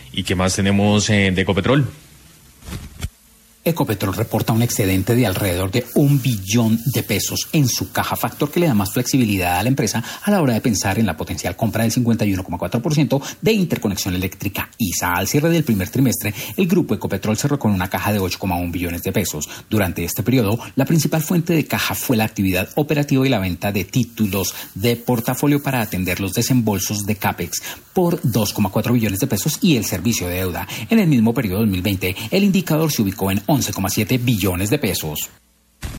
¿Y qué más tenemos de Ecopetrol? Ecopetrol reporta un excedente de alrededor de 1 billón de pesos en su caja, factor que le da más flexibilidad a la empresa a la hora de pensar en la potencial compra del 51,4% de Interconexión Eléctrica ISA. Al cierre del primer trimestre, el grupo Ecopetrol cerró con una caja de 8,1 billones de pesos. Durante este periodo, la principal fuente de caja fue la actividad operativa y la venta de títulos de portafolio para atender los desembolsos de CAPEX por 2,4 billones de pesos y el servicio de deuda. En el mismo periodo 2020, el indicador se ubicó en 11,7 billones de pesos.